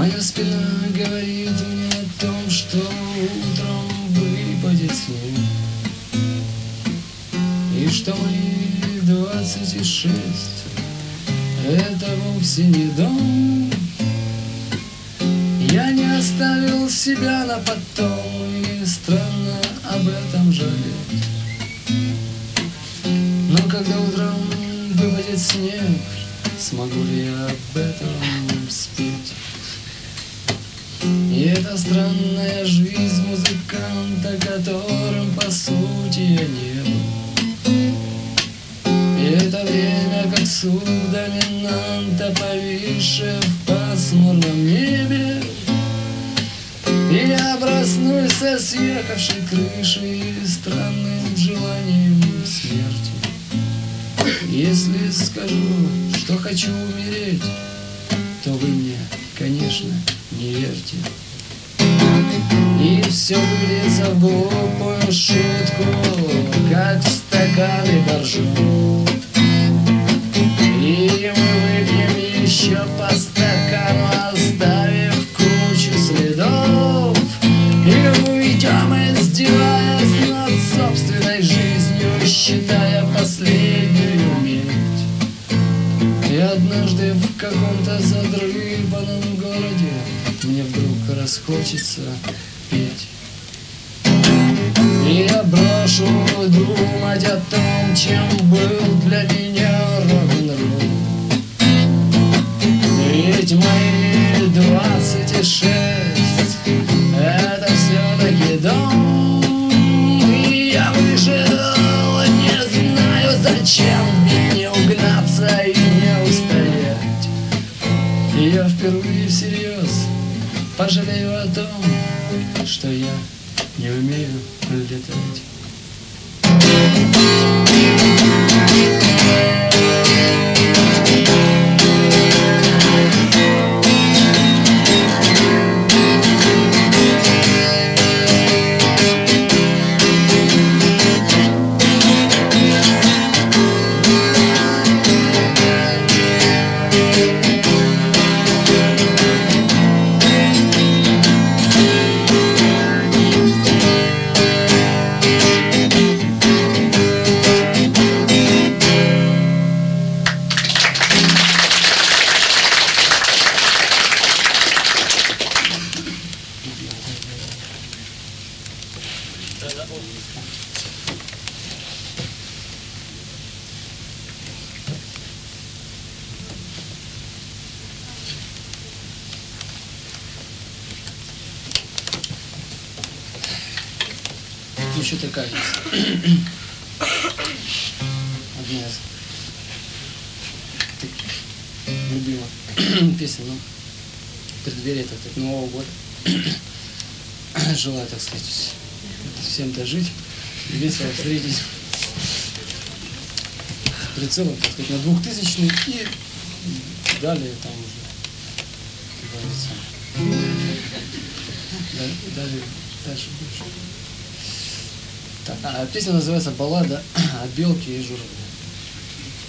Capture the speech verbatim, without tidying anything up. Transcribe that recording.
Моя спина говорит мне о том, что утром выпадет снег, и что мои двадцать шесть это вовсе не дом. Я не оставил себя на потом, и странно об этом жалеть. Но когда утром выпадет снег, смогу ли я об этом спеть? И это странная жизнь музыканта, которым по сути я не был. И это время, как суд доминанта, повисшее в пасмурном небе. И я проснусь со съехавшей крышей и странным желанием смерти. Если скажу, что хочу умереть, то вы мне, конечно, не верьте. И все выльется в глупую шутку, как в стаканы боржом. И мы выпьем еще по стакану, оставив кучу следов. И уйдем, издеваясь над собственной жизнью, считая последнюю медь. И однажды в каком-то задрыпанном городе мне вдруг расхочется петь. И я брошу думать о том, чем был для меня рок-н-ролл. Ведь мои двадцать шесть это все-таки дом. И я вышел, не знаю зачем, ведь не угнаться и не устоять. И я впервые всерьез пожалею о том, что я не умею летать. Еще такая есть. Одна из таких любимых песен, ну, в преддверии так, так, Нового года. Желаю, так сказать, всем дожить, весело встретить с прицелом, так сказать, на двухтысячный и далее там уже, как говорится, далее, дальше больше. Так, а песня называется «Баллада о белке и журавле».